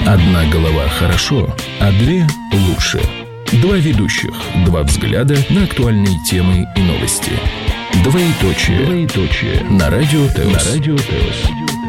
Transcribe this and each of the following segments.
Одна голова хорошо, а две лучше. Два ведущих, два взгляда на актуальные темы и новости. Двоеточие. На Радио ТЭОС.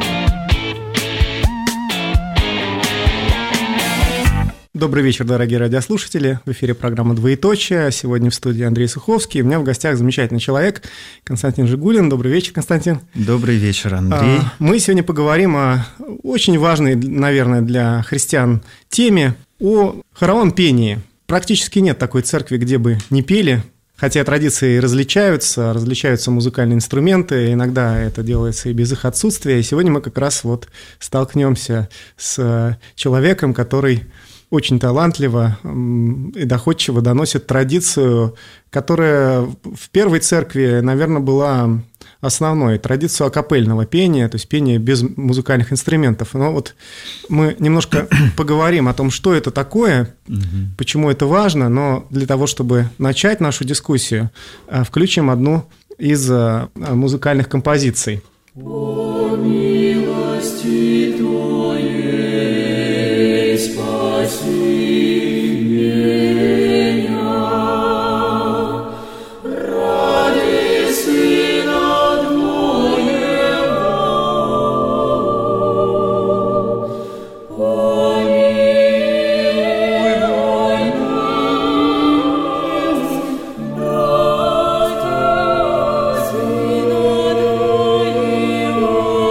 Добрый вечер, дорогие радиослушатели. В эфире программа «Двоеточие». Сегодня в студии Андрей Суховский. У меня в гостях замечательный человек Константин Жигулин. Добрый вечер, Константин. Добрый вечер, Андрей. Мы сегодня поговорим о очень важной, наверное, для христиан теме, о хоровом пении. Практически нет такой церкви, где бы не пели. Хотя традиции различаются музыкальные инструменты, иногда это делается и без их отсутствия. И сегодня мы как раз столкнемся с человеком, который очень талантливо и доходчиво доносит традицию, которая в первой церкви, наверное, была основной, традицию акапельного пения, то есть пения без музыкальных инструментов. Но мы немножко поговорим о том, что это такое, почему это важно, но для того, чтобы начать нашу дискуссию, включим одну из музыкальных композиций. «О милости Твоей спаси меня, ради Сына Твоего, помилуй нас, брата Сына Твоего».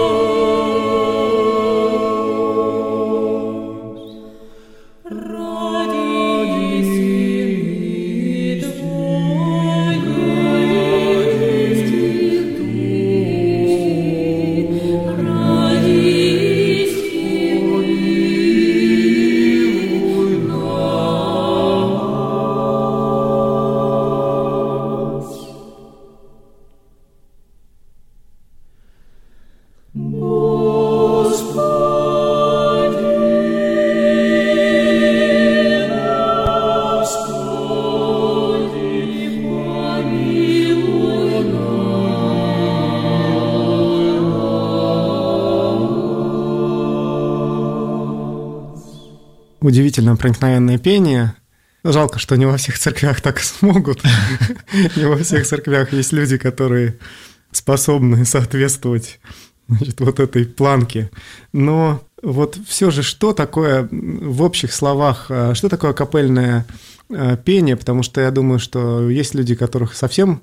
Удивительно проникновенное пение. Жалко, что не во всех церквях так смогут. Не во всех церквях есть люди, которые способны соответствовать этой планке. Но все же, что такое в общих словах, что такое акапельное пение? Потому что я думаю, что есть люди, которых совсем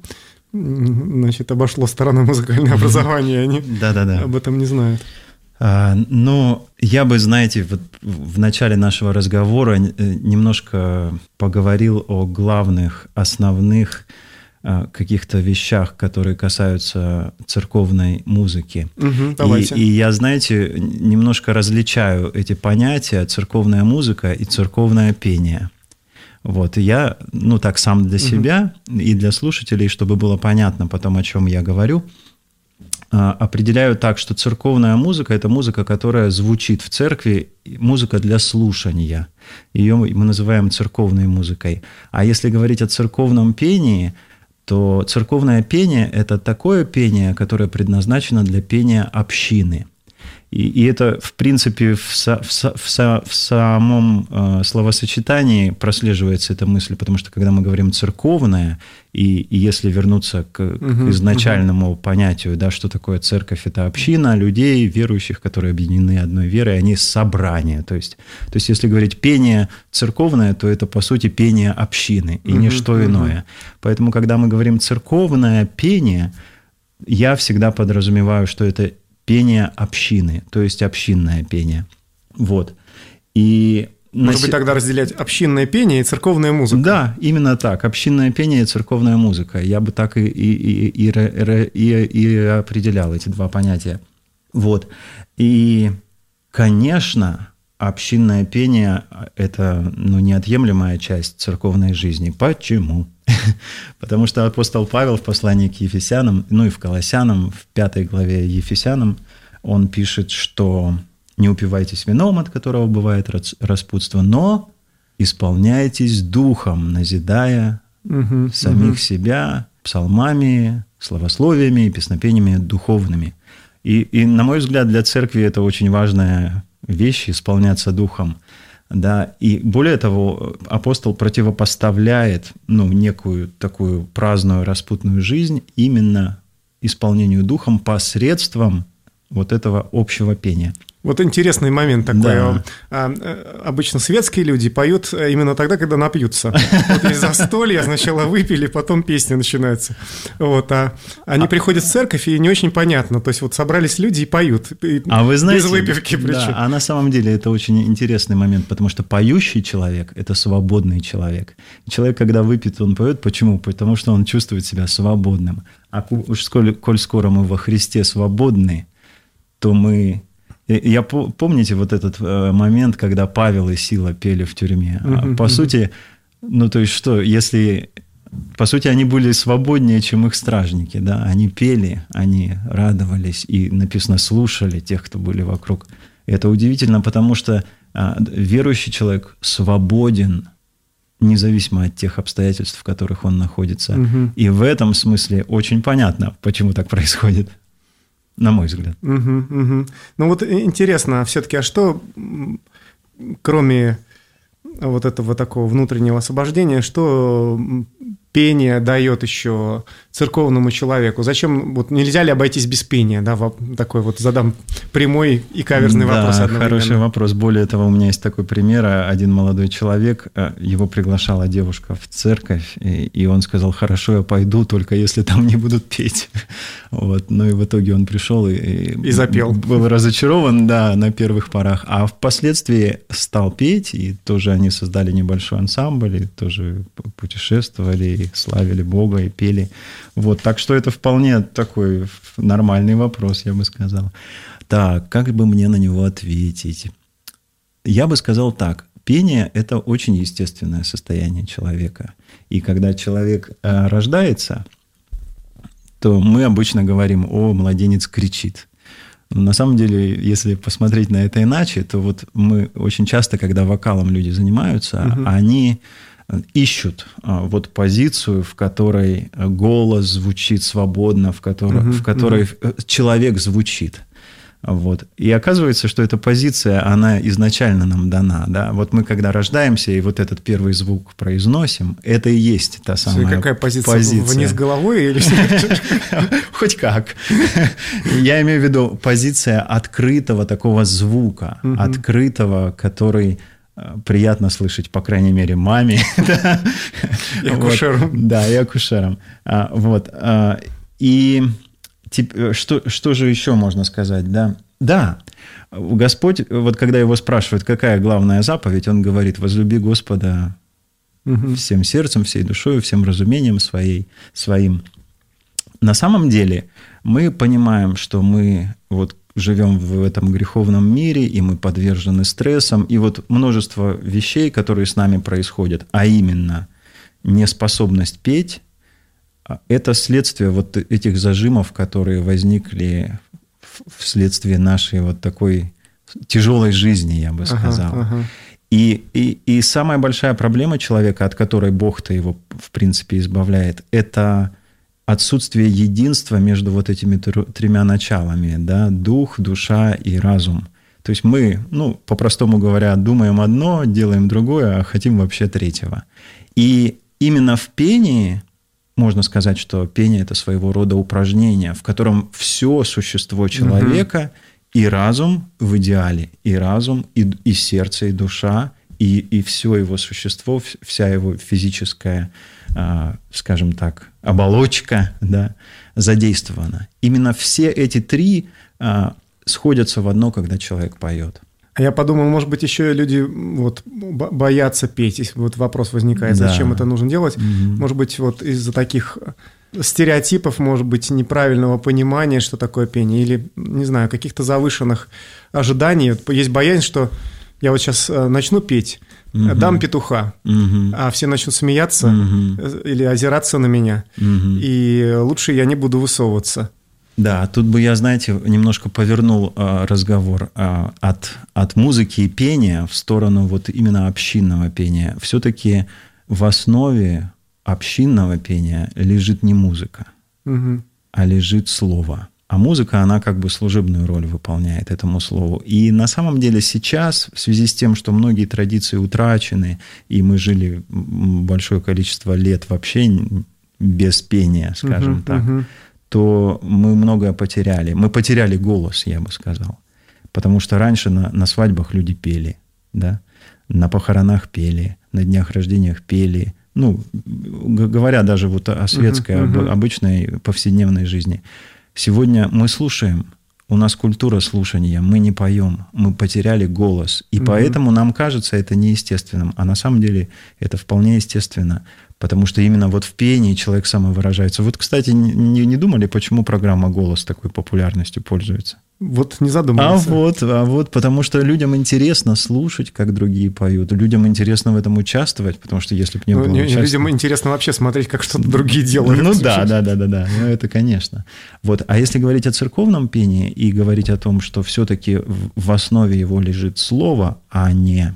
обошло стороной музыкального образования, и они об этом не знают. Но я бы, в начале нашего разговора немножко поговорил о главных, основных каких-то вещах, которые касаются церковной музыки. Давайте. И я, немножко различаю эти понятия: церковная музыка и церковное пение. Я, так сам для себя и для слушателей, чтобы было понятно потом, о чем я говорю, определяю так, что церковная музыка – это музыка, которая звучит в церкви, музыка для слушания. Ее мы называем церковной музыкой. А если говорить о церковном пении, то церковное пение – это такое пение, которое предназначено для пения общины. И это, в принципе, в самом словосочетании прослеживается эта мысль, потому что, когда мы говорим «церковное», и если вернуться к изначальному понятию, что такое церковь – это община людей, верующих, которые объединены одной верой, они собрание. То есть, если говорить «пение церковное», то это, по сути, пение общины и ничто иное. Поэтому, когда мы говорим «церковное пение», я всегда подразумеваю, что это пение общины, то есть общинное пение. И может быть, тогда разделять общинное пение и церковная музыка? Да, именно так. Общинное пение и церковная музыка. Я бы так и определял эти два понятия. И, конечно, общинное пение – это неотъемлемая часть церковной жизни. Почему? Потому что апостол Павел в послании к Ефесянам, и в Колоссянам, в 5 главе Ефесянам, он пишет, что не упивайтесь вином, от которого бывает распутство, но исполняйтесь духом, назидая самих себя псалмами, славословиями и песнопениями духовными. И, на мой взгляд, для церкви это очень важная вещи, исполняться духом. Да, и более того, апостол противопоставляет некую такую праздную, распутную жизнь именно исполнению духом посредством вот этого общего пения. Вот интересный момент такой. Да. Обычно светские люди поют именно тогда, когда напьются. Вот есть застолье, сначала выпили, потом песни начинаются. Вот, а они приходят в церковь, и не очень понятно. То есть вот собрались люди и поют. А вы знаете, без выпивки причем. Да, а на самом деле это очень интересный момент, потому что поющий человек – это свободный человек. Человек, когда выпьет, он поет. Почему? Потому что он чувствует себя свободным. А уж коль скоро мы во Христе свободны, то мы... Помните вот этот момент, когда Павел и Сила пели в тюрьме? По сути, то есть что, если... По сути, они были свободнее, чем их стражники, да? Они пели, они радовались и, написано, слушали тех, кто были вокруг. И это удивительно, потому что верующий человек свободен, независимо от тех обстоятельств, в которых он находится. И в этом смысле очень понятно, почему так происходит. На мой взгляд. Ну вот интересно, все-таки, а что, кроме вот этого такого внутреннего освобождения, что пение дает еще церковному человеку? Зачем, вот нельзя ли обойтись без пения? Да, такой вот задам прямой и каверзный вопрос одновременно. Да, хороший вопрос. Более того, у меня есть такой пример. Один молодой человек, его приглашала девушка в церковь, и он сказал: хорошо, я пойду, только если там не будут петь. Вот. Ну и в итоге он пришел и запел. Был разочарован, да, на первых порах. А впоследствии стал петь, и тоже они создали небольшой ансамбль, и тоже путешествовали, и славили Бога, и пели. Вот, так что это вполне такой нормальный вопрос, я бы сказал. Так, как бы мне на него ответить? Я бы сказал так. Пение – это очень естественное состояние человека. И когда человек рождается, то мы обычно говорим: «О, младенец кричит». Но на самом деле, если посмотреть на это иначе, то вот мы очень часто, когда вокалом люди занимаются, они ищут вот позицию, в которой голос звучит свободно, в которой человек звучит. Вот. И оказывается, что эта позиция, она изначально нам дана. Да? Вот мы, когда рождаемся, и вот этот первый звук произносим, это и есть та самая какая позиция? Вниз головой или хоть как. Я имею в виду позиция открытого такого звука, открытого, который приятно слышать, по крайней мере, маме. И акушерам. Да, и акушерам. Вот. И что же еще можно сказать? Да, Господь, вот когда его спрашивают, какая главная заповедь, он говорит: возлюби Господа всем сердцем, всей душой, всем разумением своим. На самом деле мы понимаем, что мы вот живем в этом греховном мире, и мы подвержены стрессам, и вот множество вещей, которые с нами происходят, а именно неспособность петь, это следствие вот этих зажимов, которые возникли вследствие нашей вот такой тяжелой жизни, я бы сказал. И самая большая проблема человека, от которой Бог-то его, в принципе, избавляет, это отсутствие единства между вот этими тремя началами, да, дух, душа и разум. То есть мы, по-простому говоря, думаем одно, делаем другое, а хотим вообще третьего. И именно в пении можно сказать, что пение – это своего рода упражнение, в котором все существо человека и разум в идеале, и разум, и сердце, и душа, и все его существо, вся его физическая, скажем так, оболочка, да, задействована. Именно все эти три сходятся в одно, когда человек поет. А я подумал, может быть, еще люди вот боятся петь. Вот вопрос возникает, зачем это нужно делать. Может быть, вот из-за таких стереотипов, может быть, неправильного понимания, что такое пение, или, не знаю, каких-то завышенных ожиданий. Вот есть боязнь, что я вот сейчас начну петь, дам петуха, а все начнут смеяться или озираться на меня, и лучше я не буду высовываться. Да, тут бы я, знаете, немножко повернул разговор от музыки и пения в сторону вот именно общинного пения. Все-таки в основе общинного пения лежит не музыка, а лежит слово. А музыка, она как бы служебную роль выполняет этому слову. И на самом деле сейчас, в связи с тем, что многие традиции утрачены, и мы жили большое количество лет вообще без пения, скажем так, то мы многое потеряли. Мы потеряли голос, я бы сказал. Потому что раньше на свадьбах люди пели, да? На похоронах пели, на днях рождениях пели. Ну, говоря даже вот о светской, обычной повседневной жизни. Сегодня мы слушаем, у нас культура слушания, мы не поем, мы потеряли голос. И поэтому нам кажется это неестественным. А на самом деле это вполне естественно. Потому что именно вот в пении человек самовыражается. Вот, кстати, не думали, почему программа «Голос» такой популярностью пользуется? Вот не задумывался. А вот, потому что людям интересно слушать, как другие поют. Людям интересно в этом участвовать, потому что если бы не было участия... Людям интересно вообще смотреть, как что-то другие делают. Ну да. Ну это конечно. Вот. А если говорить о церковном пении и говорить о том, что все-таки в основе его лежит слово, а не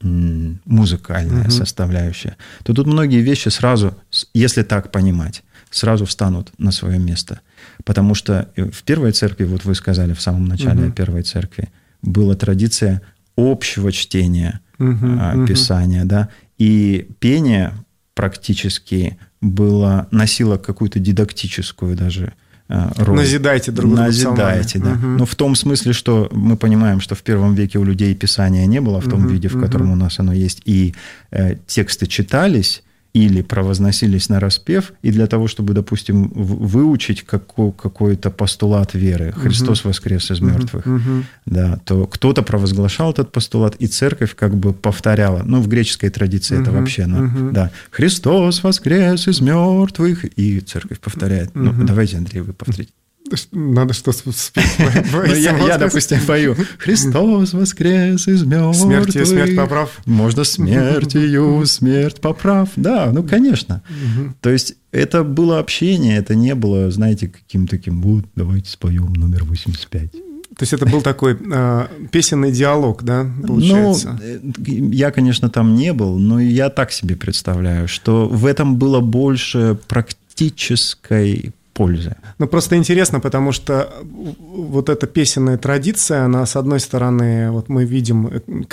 музыкальная составляющая, то тут многие вещи сразу, если так понимать, сразу встанут на свое место. Потому что в первой церкви, вот вы сказали в самом начале первой церкви, была традиция общего чтения Писания, да, и пение практически носило какую-то дидактическую даже роль. Назидайте друг друга. Назидайте, да. Но в том смысле, что мы понимаем, что в первом веке у людей Писания не было в том виде, в котором у нас оно есть, и тексты читались или провозносились нараспев, и для того, чтобы, допустим, выучить какой-то постулат веры, Христос воскрес из мертвых, да, то кто-то провозглашал этот постулат, и церковь как бы повторяла. Ну, в греческой традиции это вообще, да, Христос воскрес из мертвых, и церковь повторяет. Ну, давайте, Андрей, вы повторите. Надо что-то спеть. Я, допустим, пою «Христос воскрес из мертвых». Смертью смерть поправ. Можно смертью смерть поправ. Да, ну, конечно. То есть, это было общение, это не было, знаете, каким таким, вот, давайте споем номер 85. То есть, это был такой песенный диалог, да, получается? Ну, я, конечно, там не был, но я так себе представляю, что в этом было больше практической пользы. Ну, просто интересно, потому что вот эта песенная традиция, она, с одной стороны, вот мы видим,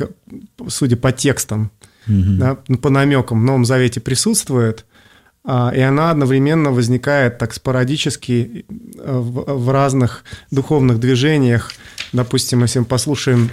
судя по текстам, да, по намекам, в Новом Завете присутствует, и она одновременно возникает так спорадически в разных духовных движениях. Допустим, если мы послушаем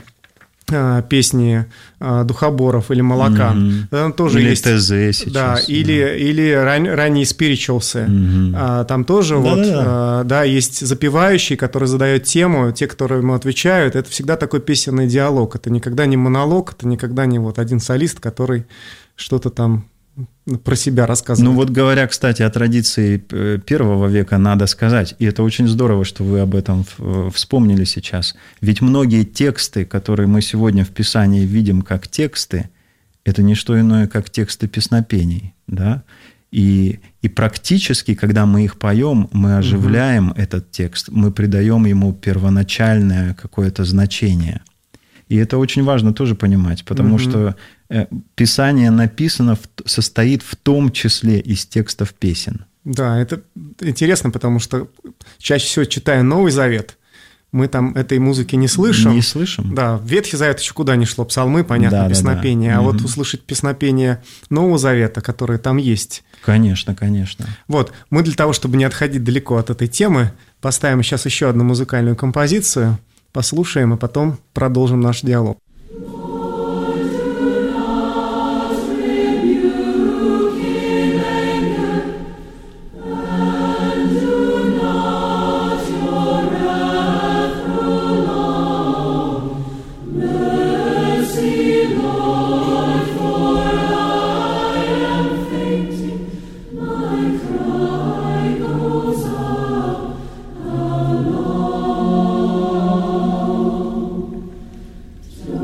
песни духоборов или молока, там тоже или есть ТЗ сейчас, да, или ранние спиричуалсы, там тоже есть запевающий, который задает тему, те, которые ему отвечают, это всегда такой песенный диалог, это никогда не монолог, это никогда не вот один солист, который что-то там про себя рассказывать. Ну вот говоря, кстати, о традиции первого века, надо сказать, и это очень здорово, что вы об этом вспомнили сейчас, ведь многие тексты, которые мы сегодня в Писании видим как тексты, это не что иное, как тексты песнопений, да? И практически, когда мы их поем, мы оживляем этот текст, мы придаем ему первоначальное какое-то значение. И это очень важно тоже понимать, потому что Писание написано, состоит в том числе из текстов песен. Да, это интересно, потому что чаще всего, читая Новый Завет, мы там этой музыки не слышим. Не слышим. Да, Ветхий Завет еще куда ни шло, псалмы, понятно, песнопения. А вот услышать песнопения Нового Завета, которые там есть. Конечно, конечно. Вот, мы для того, чтобы не отходить далеко от этой темы, поставим сейчас еще одну музыкальную композицию, послушаем, и потом продолжим наш диалог. So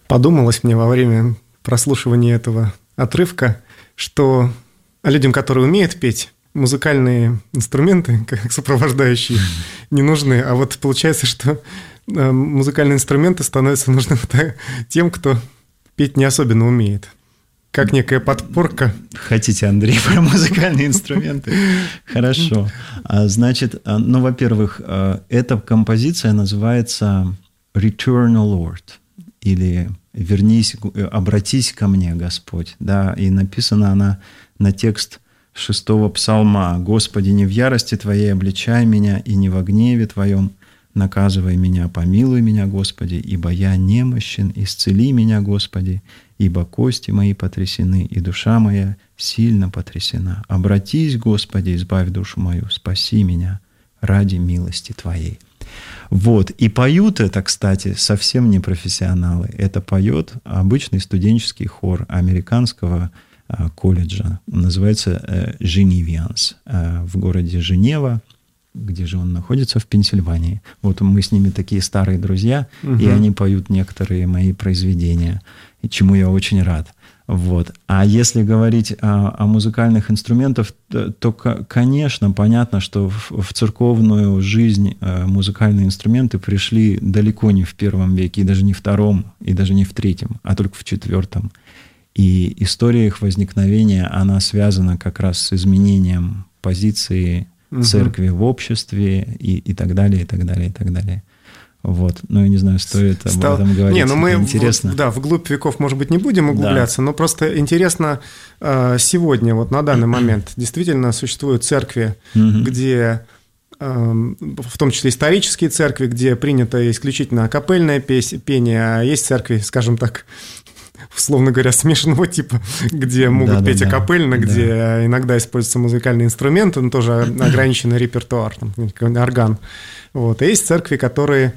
Подумалось мне во время прослушивания этого отрывка, что людям, которые умеют петь, музыкальные инструменты, как сопровождающие, не нужны. А вот получается, что музыкальные инструменты становятся нужны тем, кто петь не особенно умеет. Как некая подпорка. Хотите, Андрей, про музыкальные инструменты? Хорошо. Значит, ну, во-первых, эта композиция называется «Return, O Lord», или «Вернись, обратись ко мне, Господь». Да, и написана она на текст 6-го псалма. «Господи, не в ярости Твоей обличай меня, и не во гневе Твоем наказывай меня, помилуй меня, Господи, ибо я немощен, исцели меня, Господи, ибо кости мои потрясены, и душа моя сильно потрясена. Обратись, Господи, избавь душу мою, спаси меня ради милости Твоей». Вот. И поют это, кстати, совсем не профессионалы. Это поет обычный студенческий хор американского колледжа. Он называется «Женевианс» в городе Женева. Где же он находится? В Пенсильвании. Вот мы с ними такие старые друзья, и они поют некоторые мои произведения, чему я очень рад. Вот. А если говорить о музыкальных инструментах, то, конечно, понятно, что в церковную жизнь музыкальные инструменты пришли далеко не в первом веке, и даже не в втором, и даже не в третьем, а только в четвертом. И история их возникновения, она связана как раз с изменением позиции церкви в обществе и так далее, и так далее, и так далее. Вот. Ну, я не знаю, стоит об этом говорить. Не, ну мы интересно. вглубь веков, может быть, не будем углубляться, но просто интересно сегодня, вот на данный момент, действительно существуют церкви, где, в том числе исторические церкви, где принято исключительно акапельное пение, а есть церкви, скажем так, условно говоря, смешанного типа, где могут петь акапельно, где иногда используются музыкальные инструменты, но тоже ограниченный репертуар, там, орган. Вот. И есть церкви, которые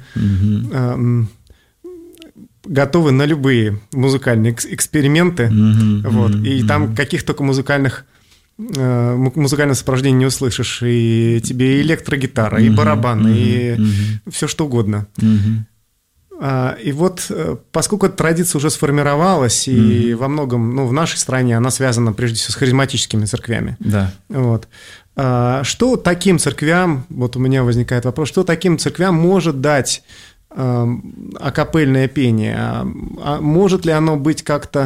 готовы на любые музыкальные эксперименты, вот. И там каких только музыкального сопровождения не услышишь, и тебе и электрогитара, и барабаны, и все что угодно. И вот, поскольку эта традиция уже сформировалась, и во многом, ну, в нашей стране она связана прежде всего с харизматическими церквями. Да. Вот. Что таким церквям, вот у меня возникает вопрос, что таким церквям может дать акапельное пение? Может ли оно быть как-то,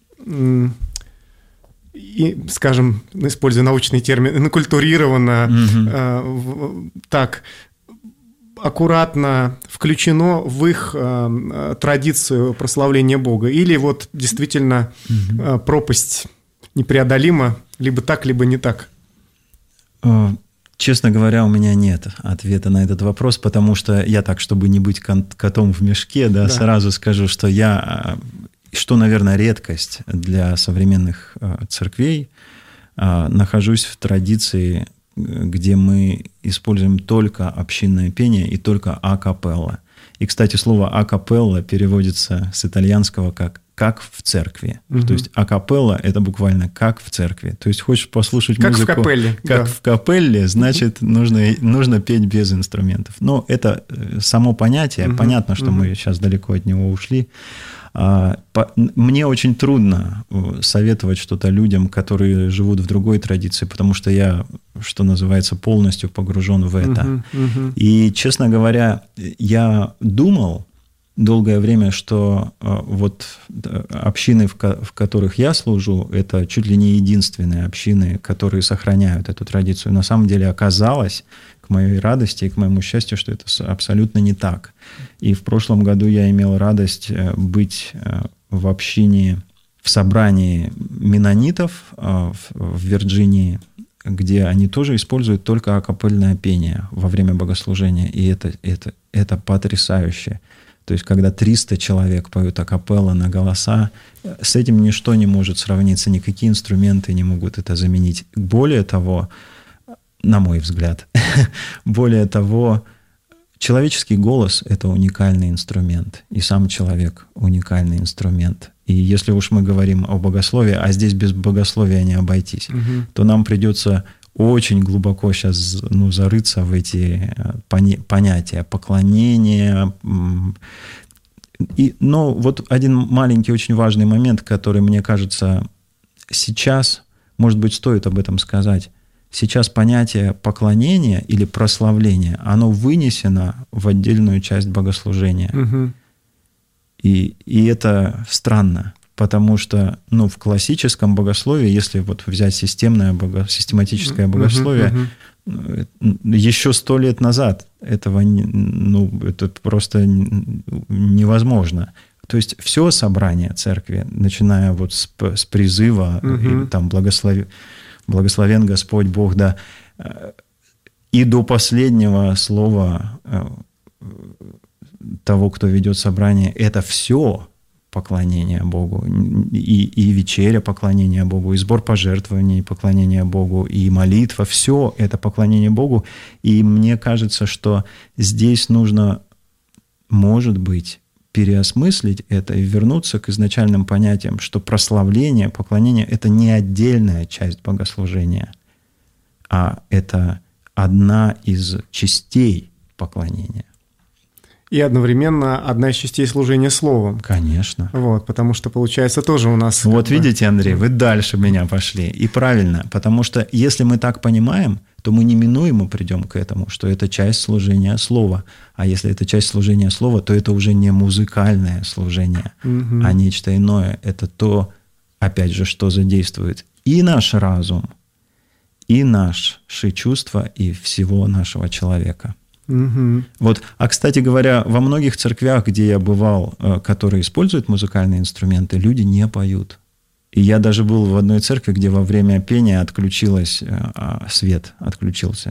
скажем, используя научный термин, инкультурировано, так, аккуратно включено в их традицию прославления Бога? Или вот действительно пропасть непреодолима, либо так, либо не так? Честно говоря, у меня нет ответа на этот вопрос, потому что я так, чтобы не быть котом в мешке, да, сразу скажу, что что, наверное, редкость для современных церквей, нахожусь в традиции, где мы используем только общинное пение и только акапелла. И, кстати, слово акапелла переводится с итальянского как в церкви. То есть акапелла – это буквально как в церкви. То есть хочешь послушать как музыку в капелле, как в капелле, значит, нужно петь без инструментов. Но это само понятие. Понятно, что мы сейчас далеко от него ушли. Мне очень трудно советовать что-то людям, которые живут в другой традиции, потому что я, что называется, полностью погружен в это. И, честно говоря, я думал долгое время, что вот общины, в которых я служу, это чуть ли не единственные общины, которые сохраняют эту традицию. На самом деле оказалось, к моей радости и к моему счастью, что это абсолютно не так. И в прошлом году я имел радость быть в общине, в собрании меннонитов в Вирджинии, где они тоже используют только акапельное пение во время богослужения. И это потрясающе. То есть, когда 300 человек поют акапелла на голоса, с этим ничто не может сравниться, никакие инструменты не могут это заменить. Более того, на мой взгляд, более того, человеческий голос – это уникальный инструмент, и сам человек – уникальный инструмент. И если уж мы говорим о богословии, а здесь без богословия не обойтись, то нам придется очень глубоко сейчас зарыться в эти понятия поклонения, Но вот один маленький, очень важный момент, который, мне кажется, сейчас, может быть, стоит об этом сказать. Сейчас понятие поклонения или прославления, оно вынесено в отдельную часть богослужения. Угу. И это странно, потому что в классическом богословии, если вот взять систематическое богословие, еще 100 лет назад это просто невозможно. То есть все собрание церкви, начиная вот с призыва, или там благословен Господь Бог, да, и до последнего слова того, кто ведет собрание, это все поклонение Богу, и вечеря поклонение Богу, и сбор пожертвований поклонение Богу, и молитва, все это поклонение Богу. И мне кажется, что здесь нужно, может быть, переосмыслить это и вернуться к изначальным понятиям, что прославление, поклонение – это не отдельная часть богослужения, а это одна из частей поклонения. И одновременно одна из частей служения словом. Конечно. Вот, потому что, получается, тоже у нас... Вот видите, Андрей, вы дальше меня пошли. И правильно, потому что если мы так понимаем, то мы неминуемо придем к этому, что это часть служения слова. А если это часть служения слова, то это уже не музыкальное служение, а нечто иное. Это то, опять же, что задействует и наш разум, и наши чувства, и всего нашего человека. Вот. А, кстати говоря, во многих церквях, где я бывал, которые используют музыкальные инструменты, люди не поют. И я даже был в одной церкви, где во время пения свет отключился,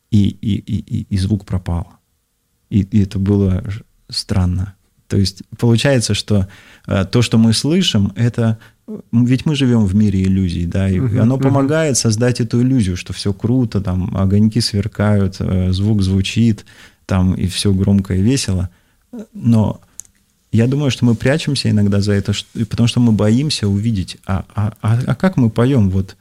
и звук пропал. И это было странно. То есть получается, что то, что мы слышим, это... Ведь мы живем в мире иллюзий, да, и оно помогает создать эту иллюзию, что все круто, там огоньки сверкают, звук звучит, там и все громко и весело. Но я думаю, что мы прячемся иногда за это, потому что мы боимся увидеть, а как мы поем, вот.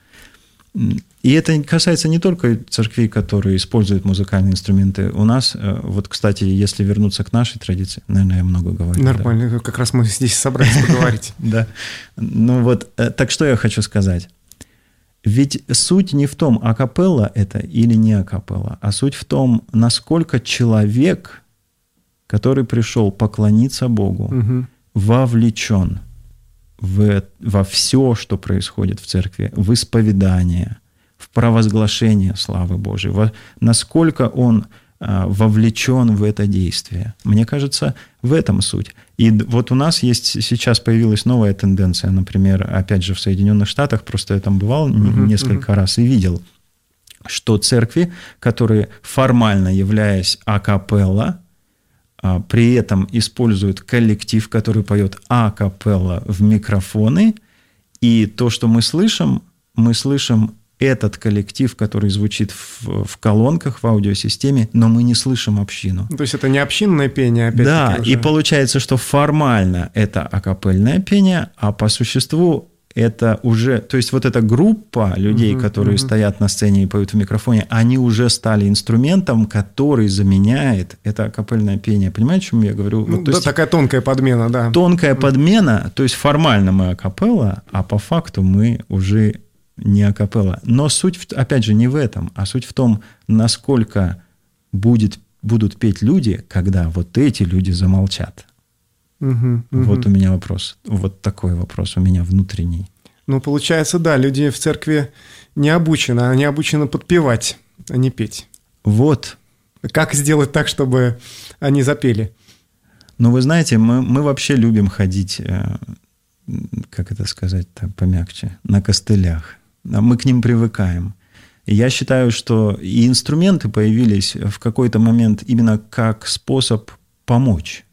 И это касается не только церквей, которые используют музыкальные инструменты. У нас, вот, кстати, если вернуться к нашей традиции, наверное, я много говорю. Нормально, да? Как раз мы здесь собрались поговорить. Да. Ну вот, так что я хочу сказать. Ведь суть не в том, акапелла это или не акапелла, а суть в том, насколько человек, который пришел поклониться Богу, вовлечен во все, что происходит в церкви, в исповедание, в провозглашение славы Божией, насколько он вовлечен в это действие. Мне кажется, в этом суть. И вот у нас сейчас появилась новая тенденция, например, опять же в Соединенных Штатах, просто я там бывал несколько раз и видел, что церкви, которые формально являясь акапелла, при этом используют коллектив, который поет акапелла в микрофоны, и то, что мы слышим этот коллектив, который звучит в колонках, в аудиосистеме, но мы не слышим общину. То есть это не общинное пение, опять-таки. Да, уже. И получается, что формально это акапельное пение, а по существу это уже... То есть вот эта группа людей, которые стоят на сцене и поют в микрофоне, они уже стали инструментом, который заменяет это акапельное пение. Понимаете, о чем я говорю? Ну, да, такая тонкая подмена, да. Тонкая подмена, то есть формально мы акапелла, а по факту мы уже не акапелла. Но суть, опять же, не в этом, а суть в том, насколько будут петь люди, когда вот эти люди замолчат. Вот у меня вопрос. Вот такой вопрос у меня внутренний. Ну, получается, да, люди в церкви не обучены. Они обучены подпевать, а не петь. Вот. Как сделать так, чтобы они запели? Ну, вы знаете, мы вообще любим ходить, как это сказать так помягче, на костылях. Мы к ним привыкаем. И я считаю, что и инструменты появились в какой-то момент именно как способ помочь.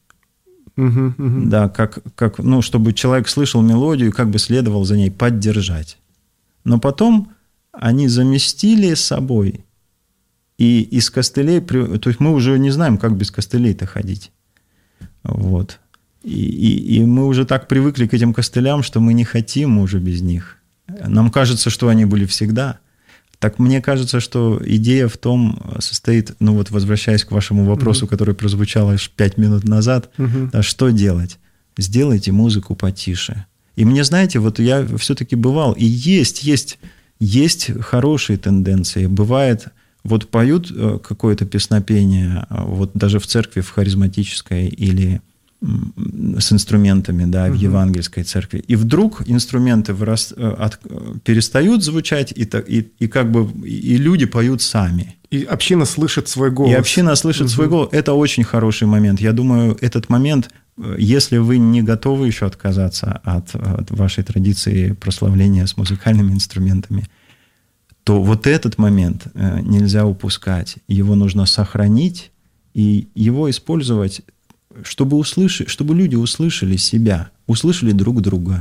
Да, чтобы человек слышал мелодию и как бы следовал за ней, поддержать. Но потом они заместили собой, и из костылей, то есть мы уже не знаем, как без костылей-то ходить. Вот. И мы уже так привыкли к этим костылям, что мы не хотим уже без них. Нам кажется, что они были всегда. Так мне кажется, что идея в том состоит, ну вот возвращаясь к вашему вопросу, который прозвучал аж 5 минут назад, да, что делать? сделайте музыку потише. И мне, знаете, вот я все-таки бывал, и есть хорошие тенденции. Бывает, вот поют какое-то песнопение, вот даже в церкви, в харизматической или с инструментами, да, в евангельской церкви. И вдруг инструменты перестают звучать, и как бы и люди поют сами. И община слышит свой голос. И община слышит свой голос. Это очень хороший момент. Я думаю, этот момент, если вы не готовы еще отказаться от вашей традиции прославления с музыкальными инструментами, то вот этот момент нельзя упускать. Его нужно сохранить и его использовать, чтобы люди услышали себя, услышали друг друга.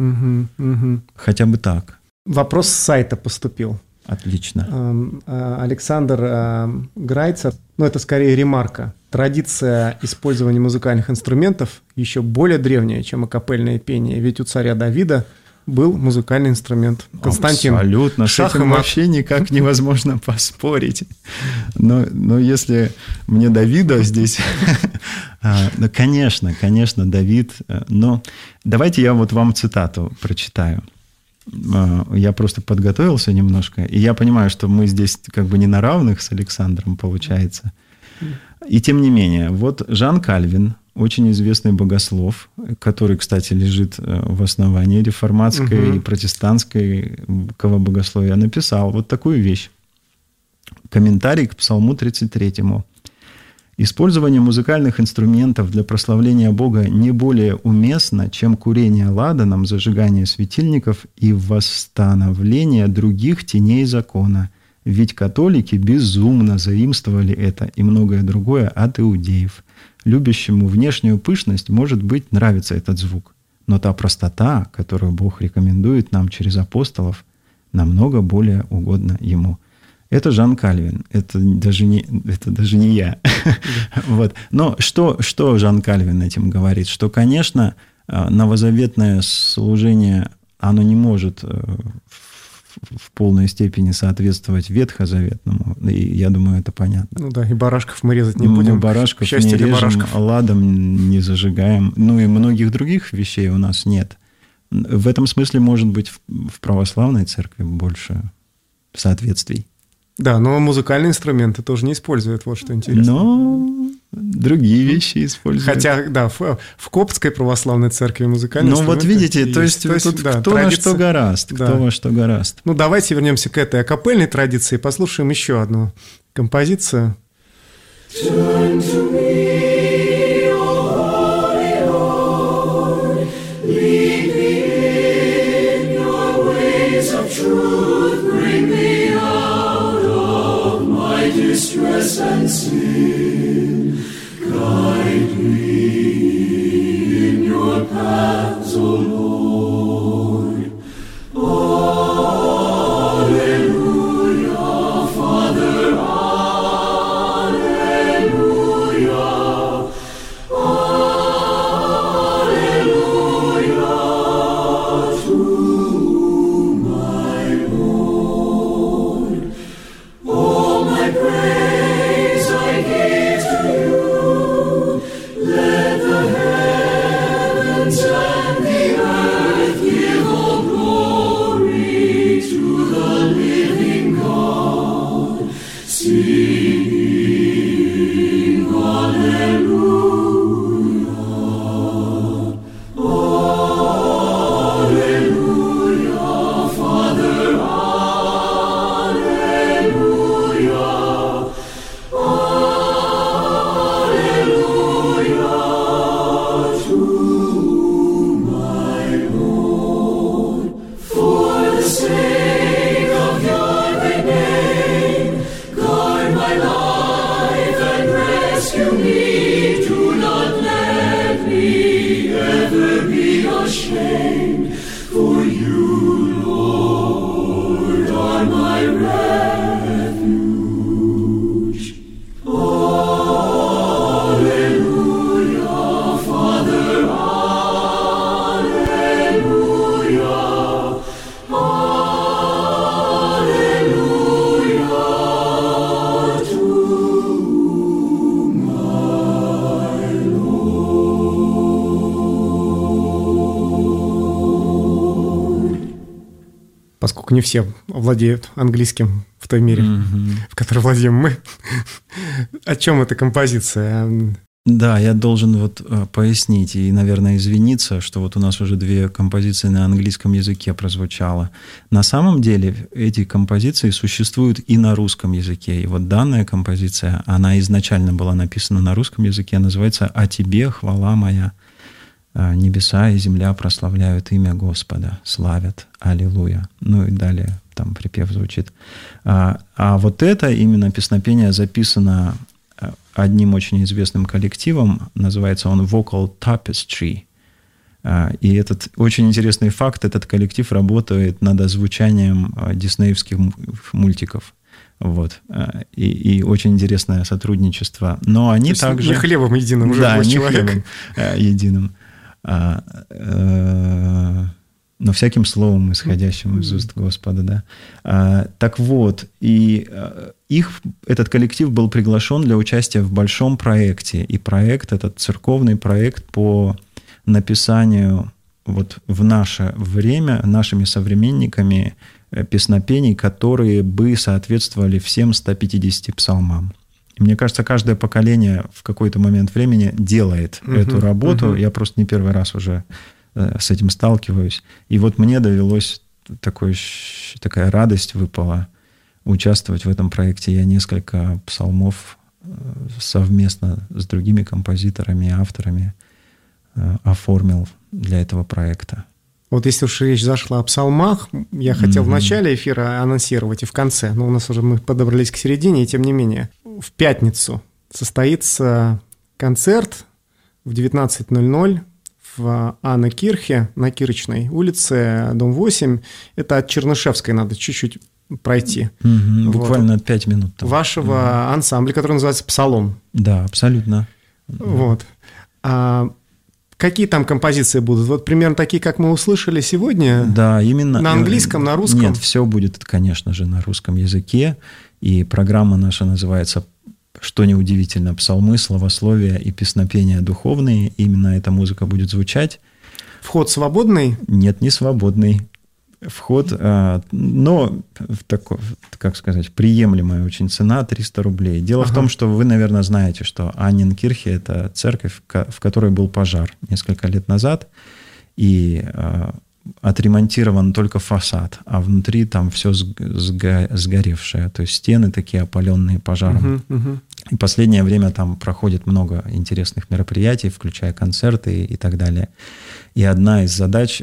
Хотя бы так. Вопрос с сайта поступил. Отлично. Александр Грайцер, это скорее ремарка. Традиция использования музыкальных инструментов еще более древняя, чем акапельное пение. Ведь у царя Давида был музыкальный инструмент. Константин. Абсолютно. С этим вообще никак невозможно поспорить. Но если мне Давида здесь... Конечно, Давид. Но давайте я вот вам цитату прочитаю. Я просто подготовился немножко, и я понимаю, что мы здесь как бы не на равных с Александром, получается. И тем не менее, вот Жан Кальвин, очень известный богослов, который, кстати, лежит в основании реформатской и протестантской богословия, написал вот такую вещь. Комментарий к Псалму 33. Использование музыкальных инструментов для прославления Бога не более уместно, чем курение ладаном, зажигание светильников и восстановление других теней закона. Ведь католики безумно заимствовали это и многое другое от иудеев. Любящему внешнюю пышность, может быть, нравится этот звук. Но та простота, которую Бог рекомендует нам через апостолов, намного более угодна Ему. Это Жан Кальвин, это даже не я. Вот. Но что Жан Кальвин этим говорит? Что, конечно, новозаветное служение, оно не может в полной степени соответствовать ветхозаветному. И я думаю, это понятно. И барашков мы резать не будем. Барашков не режем, ладом не зажигаем. И многих других вещей у нас нет. В этом смысле, может быть, в православной церкви больше соответствий. Да, но музыкальные инструменты тоже не используют, вот что интересно. Но другие вещи используют. Хотя, да, в Коптской православной церкви музыкальные инструменты. Вот видите, то есть тут да, кто во что горазд, кто во что горазд. Давайте вернемся к этой акапельной традиции и послушаем еще одну композицию. Turn to me, O Holy Lord, lead me in your ways of truth, bring me out of my distress and sin, guide me in your paths, O Lord. Alleluia, Father, Alleluia. поскольку не все владеют английским в той мере, в которой владеем мы. О чем эта композиция? Да, я должен вот пояснить и, наверное, извиниться, что вот у нас уже 2 композиции на английском языке прозвучало. На самом деле эти композиции существуют и на русском языке. И вот данная композиция, она изначально была написана на русском языке, называется «О тебе, хвала моя». Небеса и земля прославляют имя Господа, славят, аллилуйя. Ну и далее там припев звучит. А вот это именно песнопение записано одним очень известным коллективом, называется он Vocal Tapestry. И этот очень интересный факт, этот коллектив работает над озвучанием диснеевских мультиков. Вот. И очень интересное сотрудничество. Но они также... Не хлебом единым уже да, был не человек. Хлебом единым. Но всяким словом, исходящим из уст Господа, да. Так вот, и этот коллектив был приглашен для участия в большом проекте. И проект, этот церковный проект по написанию вот в наше время нашими современниками песнопений, которые бы соответствовали всем 150 псалмам. И мне кажется, каждое поколение в какой-то момент времени делает эту работу. Я просто не первый раз уже с этим сталкиваюсь. И вот мне довелось, такая радость выпала участвовать в этом проекте. Я несколько псалмов совместно с другими композиторами и авторами оформил для этого проекта. Вот если уж речь зашла о псалмах, я хотел в начале эфира анонсировать и в конце, но у нас уже мы подобрались к середине, и тем не менее. В пятницу состоится концерт в 19:00 в Анна-Кирхе на Кирочной улице, дом 8. Это от Чернышевской надо чуть-чуть пройти. Буквально 5 минут. Там. Вашего ансамбля, который называется «Псалом». Да, абсолютно. Вот. Какие там композиции будут? Вот примерно такие, как мы услышали сегодня? Да, именно. На английском, на русском? Нет, все будет, конечно же, на русском языке. И программа наша называется, что неудивительно, «Псалмы, словословия и песнопения духовные». Именно эта музыка будет звучать. Вход свободный? Нет, не свободный. Вход, но, как сказать, приемлемая очень цена, 300 рублей. Дело в том, что вы, наверное, знаете, что Анненкирхе – это церковь, в которой был пожар несколько лет назад, и отремонтирован только фасад, а внутри там все сгоревшее, то есть стены такие опаленные пожаром. И последнее время там проходит много интересных мероприятий, включая концерты и так далее. И одна из задач,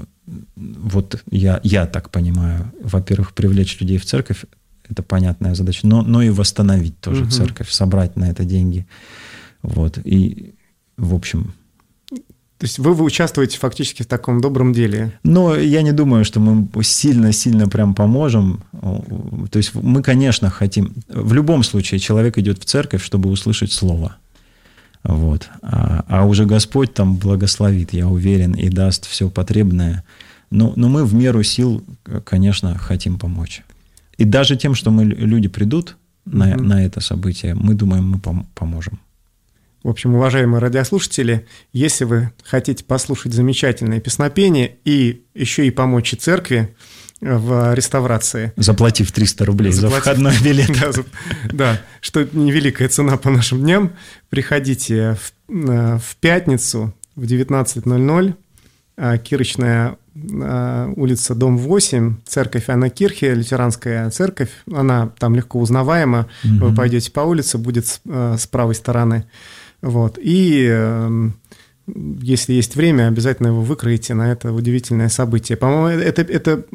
вот я так понимаю, во-первых, привлечь людей в церковь, это понятная задача, но и восстановить тоже церковь, собрать на это деньги. Вот. И, в общем... То есть вы участвуете фактически в таком добром деле? Но я не думаю, что мы сильно-сильно прям поможем. То есть мы, конечно, хотим... В любом случае человек идет в церковь, чтобы услышать слово. Вот. А уже Господь там благословит, я уверен, и даст все потребное. Но мы в меру сил, конечно, хотим помочь. И даже тем, что люди придут на это событие, мы думаем, мы поможем. В общем, уважаемые радиослушатели, если вы хотите послушать замечательное песнопение и еще и помочь и церкви в реставрации. Заплатив 300 рублей за входной билет. Да, что невеликая цена по нашим дням. Приходите в пятницу в 19:00, Кирочная улица, дом 8, церковь Анна-Кирхе, лютеранская церковь. Она там легко узнаваема. Вы пойдете по улице, будет с правой стороны. Вот. И если есть время, обязательно его выкроете на это удивительное событие. По-моему, это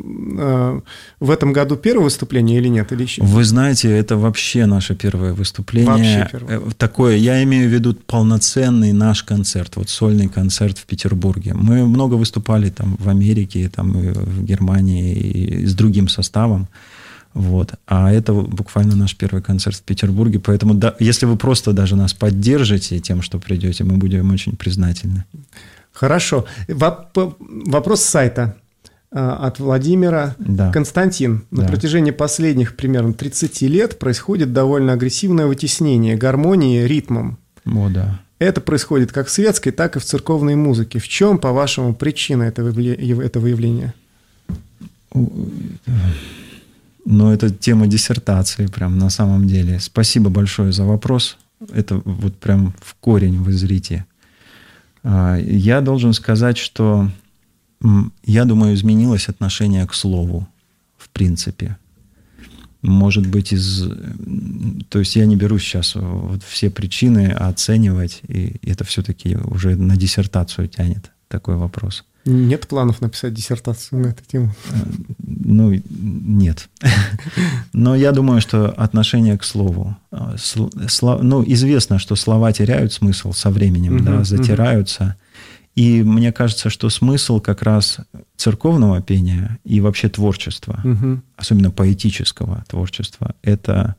в этом году первое выступление или нет? Или еще? Вы знаете, это вообще наше первое выступление. Вообще первое. Такое, я имею в виду полноценный наш концерт, вот сольный концерт в Петербурге. Мы много выступали там в Америке, там, и в Германии и с другим составом. Вот. А это буквально наш первый концерт в Петербурге. Поэтому, да, если вы просто даже нас поддержите тем, что придете, мы будем очень признательны. Хорошо. Вопрос с сайта от Владимира. Да. Константин. На протяжении последних примерно 30 лет происходит довольно агрессивное вытеснение гармонии ритмом. О, да. Это происходит как в светской, так и в церковной музыке. В чем, по-вашему, причина этого явления? Но это тема диссертации прям на самом деле. Спасибо большое за вопрос. Это вот прям в корень вы зрите. Я должен сказать, что я думаю, изменилось отношение к слову в принципе. Может быть, то есть я не берусь сейчас вот все причины оценивать, и это все-таки уже на диссертацию тянет такой вопрос. Нет планов написать диссертацию на эту тему? Ну, нет. Но я думаю, что отношение к слову. Ну, известно, что слова теряют смысл со временем, да, затираются. И мне кажется, что смысл как раз церковного пения и вообще творчества, особенно поэтического творчества, это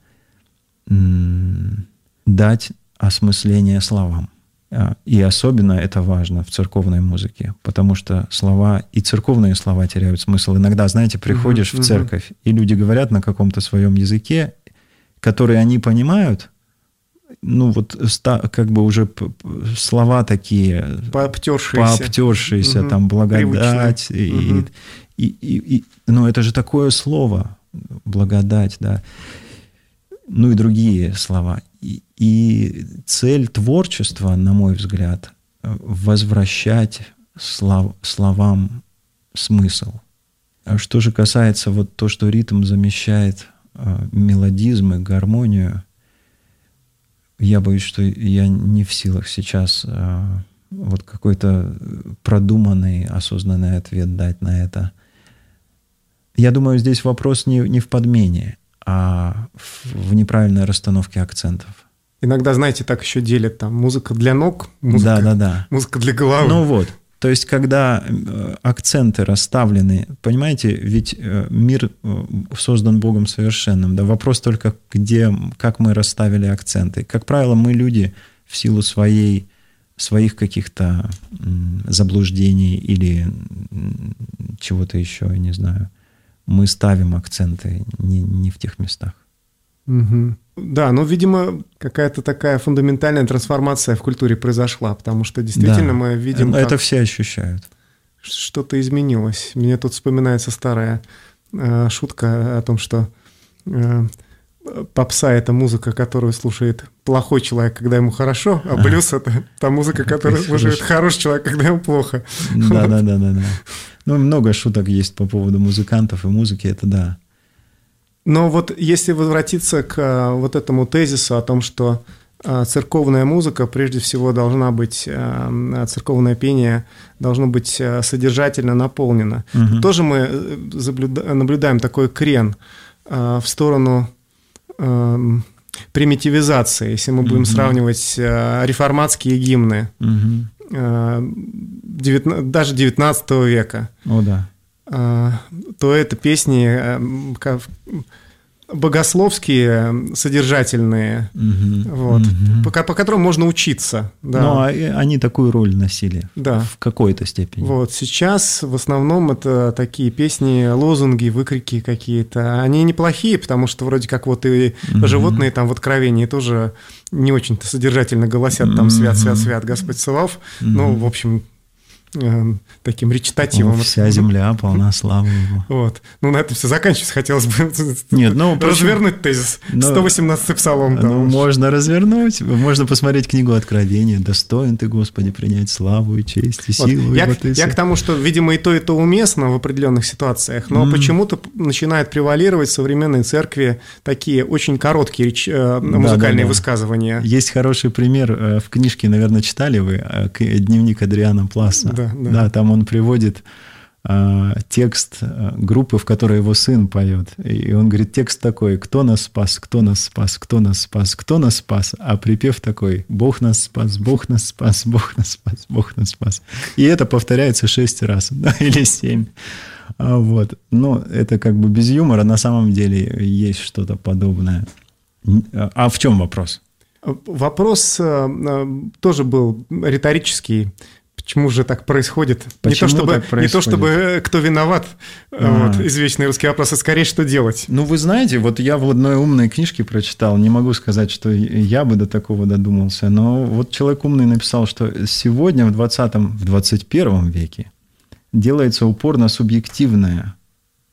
дать осмысление словам. И особенно это важно в церковной музыке, потому что слова и церковные слова теряют смысл. Иногда, знаете, приходишь в церковь, и люди говорят на каком-то своем языке, который они понимают, ну вот как бы уже слова такие пообтершиеся, там благодать, ну это же такое слово, благодать, да, ну и другие слова. И цель творчества, на мой взгляд, возвращать словам смысл. А что же касается вот то, что ритм замещает мелодизм и гармонию, я боюсь, что я не в силах сейчас вот какой-то продуманный, осознанный ответ дать на это. Я думаю, здесь вопрос не в подмене, а в неправильной расстановке акцентов. Иногда, знаете, так еще делят там музыка для ног, музыка для головы. Ну вот, то есть, когда акценты расставлены, понимаете, ведь мир создан Богом совершенным, да, вопрос только, как мы расставили акценты. Как правило, мы люди в силу своих каких-то заблуждений или чего-то еще, я не знаю, мы ставим акценты не в тех местах. Да, но, видимо, какая-то такая фундаментальная трансформация в культуре произошла, потому что действительно мы видим... Это все ощущают. Что-то изменилось. Мне тут вспоминается старая шутка о том, что попса – это музыка, которую слушает плохой человек, когда ему хорошо, а блюз – это та музыка, которую слушает хороший человек, когда ему плохо. Да. Ну, много шуток есть по поводу музыкантов и музыки, это да. Но вот если возвратиться к вот этому тезису о том, что церковная музыка, прежде всего, должна быть, церковное пение должно быть содержательно наполнено. Тоже мы наблюдаем такой крен в сторону примитивизации, если мы будем сравнивать реформатские гимны даже XIX века. О, да. То это песни богословские, содержательные, по которым можно учиться. Да. Но они такую роль носили в какой-то степени. Вот. Сейчас в основном это такие песни, лозунги, выкрики какие-то. Они неплохие, потому что вроде как вот и животные там в Откровении тоже не очень-то содержательно голосят там «Свят, свят, свят, Господь Саваоф». Ну, в общем... таким речитативом. Вся земля полна славы Его. Вот. Ну, на этом все заканчивается. Хотелось бы развернуть тезис. 118-й псалом. Можно развернуть. Можно посмотреть книгу Откровения. «Достоин ты, Господи, принять славу и честь и силу». Я к тому, что, видимо, и то уместно в определенных ситуациях, но почему-то начинает превалировать в современной церкви такие очень короткие музыкальные высказывания. Есть хороший пример. В книжке, наверное, читали вы «Дневник Адриана Пласа». Да, там он приводит текст группы, в которой его сын поет. И он говорит, текст такой: «Кто нас спас, кто нас спас, кто нас спас, кто нас спас?» А припев такой: «Бог нас спас, Бог нас спас, Бог нас спас, Бог нас спас». И это повторяется 6 раз, да, или 7. Вот. Но это как бы без юмора. На самом деле есть что-то подобное. А в чем вопрос? Вопрос тоже был риторический. Почему же так происходит? Не то чтобы кто виноват, извечный русский вопрос, а скорее что делать. Ну, вы знаете, вот я в одной умной книжке прочитал, не могу сказать, что я бы до такого додумался, но вот человек умный написал, что сегодня в 21 веке делается упор на субъективное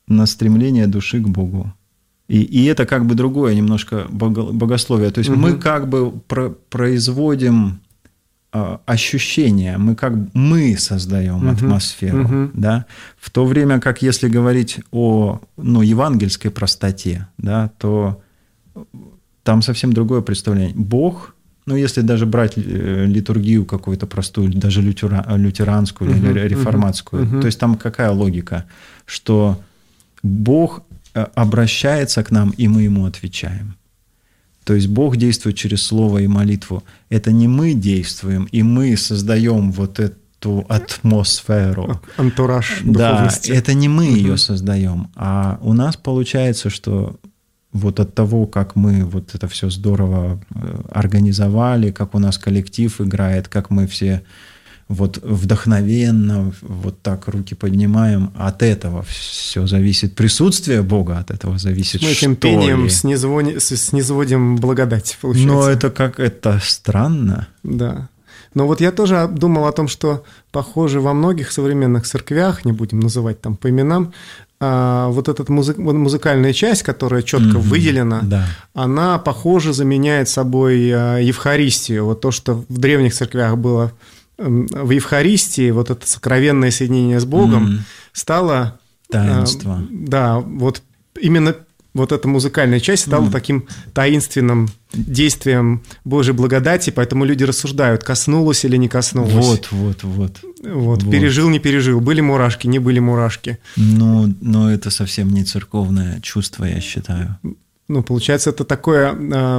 на стремление души к Богу. И это как бы другое немножко богословие. То есть мы как бы производим ощущение, мы создаем атмосферу, да? В то время как если говорить о евангельской простоте, да, то там совсем другое представление. Бог, если даже брать литургию какую-то простую, даже лютеранскую или реформатскую, то есть там какая логика, что Бог обращается к нам, и мы Ему отвечаем. То есть Бог действует через слово и молитву. Это не мы действуем, и мы создаем вот эту атмосферу. Антураж духовности. Да, это не мы ее создаем. А у нас получается, что вот от того, как мы вот это все здорово организовали, как у нас коллектив играет, как мы все вот вдохновенно вот так руки поднимаем, от этого все зависит. Присутствие Бога от этого зависит. Мы этим пением снизводим благодать, получается. Но это странно. Да. Но вот я тоже думал о том, что, похоже, во многих современных церквях, не будем называть там по именам, вот эта музыкальная часть, которая четко выделена, да. Она, похоже, заменяет собой Евхаристию. Вот то, что в древних церквях было в Евхаристии, вот это сокровенное соединение с Богом, стало... Таинство. Да, вот именно вот эта музыкальная часть стала таким таинственным действием Божьей благодати, поэтому люди рассуждают, коснулось или не коснулось. Вот. Пережил, не пережил, были мурашки, не были мурашки. Но это совсем не церковное чувство, я считаю. Получается, это такое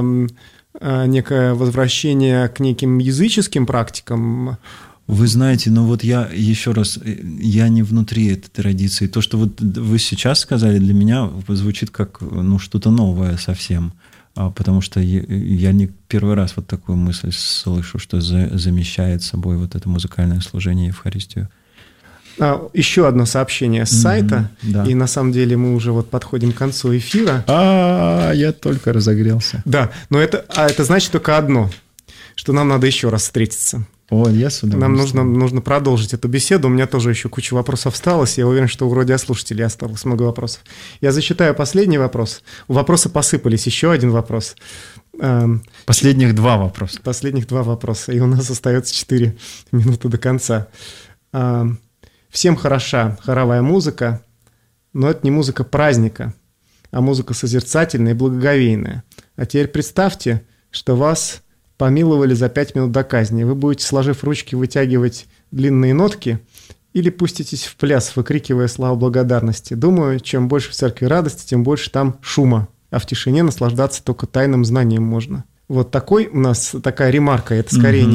некое возвращение к неким языческим практикам. Вы знаете, я еще раз, я не внутри этой традиции. То, что вот вы сейчас сказали, для меня звучит как что-то новое совсем. Потому что я не первый раз вот такую мысль слышу, что замещает собой вот это музыкальное служение Евхаристию. Еще одно сообщение с сайта, да. И на самом деле мы уже вот подходим к концу эфира. Я только разогрелся. Да, но это значит только одно, что нам надо еще раз встретиться. Я с удовольствием. Нам нужно продолжить эту беседу. У меня тоже еще куча вопросов осталось. Я уверен, что у радиослушателей осталось много вопросов. Я зачитаю последний вопрос. Вопросы посыпались. Еще один вопрос. Последних два вопроса. И у нас остается 4 минуты до конца. Всем хороша хоровая музыка, но это не музыка праздника, а музыка созерцательная и благоговейная. А теперь представьте, что вас помиловали за 5 минут до казни. Вы будете, сложив ручки, вытягивать длинные нотки или пуститесь в пляс, выкрикивая славу благодарности. Думаю, чем больше в церкви радости, тем больше там шума, а в тишине наслаждаться только тайным знанием можно. Вот такая ремарка, это скорее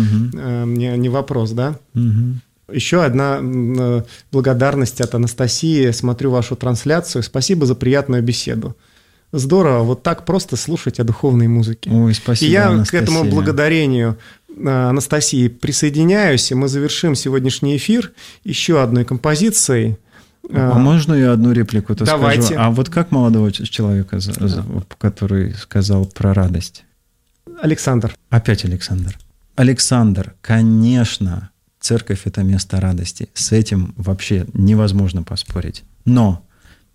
не вопрос, да? Еще одна благодарность от Анастасии. Смотрю вашу трансляцию. Спасибо за приятную беседу. Здорово вот так просто слушать о духовной музыке. Спасибо, и я Анастасия. к этому благодарению Анастасии присоединяюсь, и мы завершим сегодняшний эфир еще одной композицией. Можно я одну реплику-то Давайте. скажу? А вот как молодого человека, который сказал про радость? Александр. Опять Александр. Александр, конечно, церковь – это место радости. С этим вообще невозможно поспорить. Но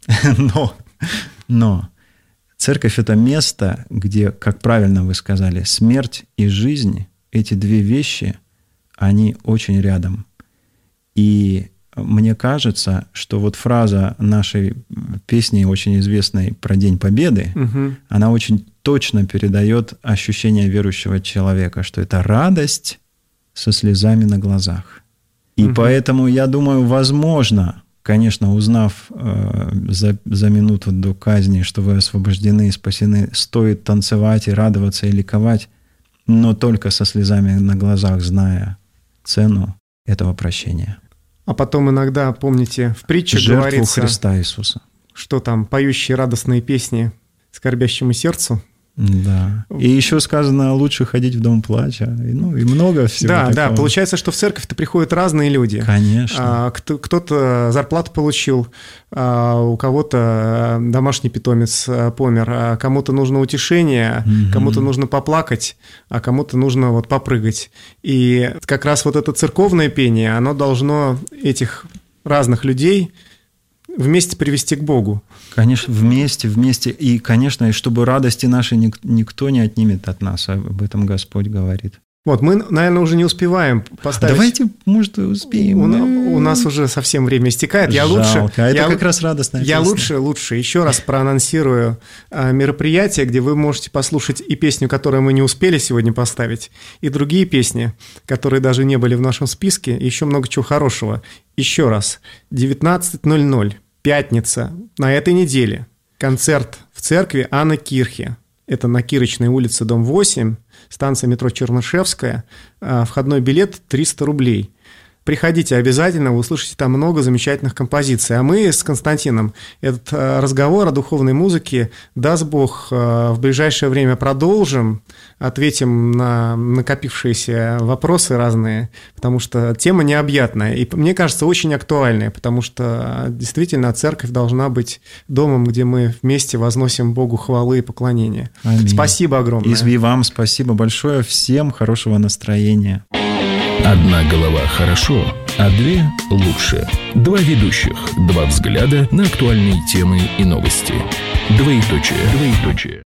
церковь – это место, где, как правильно вы сказали, смерть и жизнь, эти две вещи, они очень рядом. И мне кажется, что вот фраза нашей песни, очень известной про День Победы, она очень точно передает ощущение верующего человека, что это радость со слезами на глазах. И поэтому, я думаю, возможно, конечно, узнав за минуту до казни, что вы освобождены и спасены, стоит танцевать и радоваться и ликовать, но только со слезами на глазах, зная цену этого прощения. А потом иногда, помните, в притче жертву говорится, Христа Иисуса. Что там, поющие радостные песни скорбящему сердцу. Да. И еще сказано, лучше ходить в дом плача. И много всего такого. Да, получается, что в церковь-то приходят разные люди. Конечно. Кто-то зарплату получил, у кого-то домашний питомец помер, а кому-то нужно утешение, кому-то нужно поплакать, а кому-то нужно вот попрыгать. И как раз вот это церковное пение, оно должно этих разных людей вместе привести к Богу. Конечно, вместе. И, конечно, и чтобы радости нашей никто не отнимет от нас. Об этом Господь говорит. Вот, мы, наверное, уже не успеваем поставить... Давайте, может, успеем. У нас уже совсем время истекает. Жалко. Это как раз радостная песня. Я лучше еще раз проанонсирую мероприятие, где вы можете послушать и песню, которую мы не успели сегодня поставить, и другие песни, которые даже не были в нашем списке, и еще много чего хорошего. Еще раз, 19:00, пятница, на этой неделе, концерт в церкви Анны Кирхе. Это на Кирочной улице, дом 8, станция метро Чернышевская. Входной билет 300 рублей. Приходите обязательно, вы услышите там много замечательных композиций. А мы с Константином этот разговор о духовной музыке, даст Бог, в ближайшее время продолжим, ответим на накопившиеся вопросы разные, потому что тема необъятная и, мне кажется, очень актуальная, потому что действительно церковь должна быть домом, где мы вместе возносим Богу хвалы и поклонения. Аминь. Спасибо огромное. И вам спасибо большое. Всем хорошего настроения. Одна голова хорошо, а две лучше. Два ведущих, два взгляда на актуальные темы и новости. Двоеточие.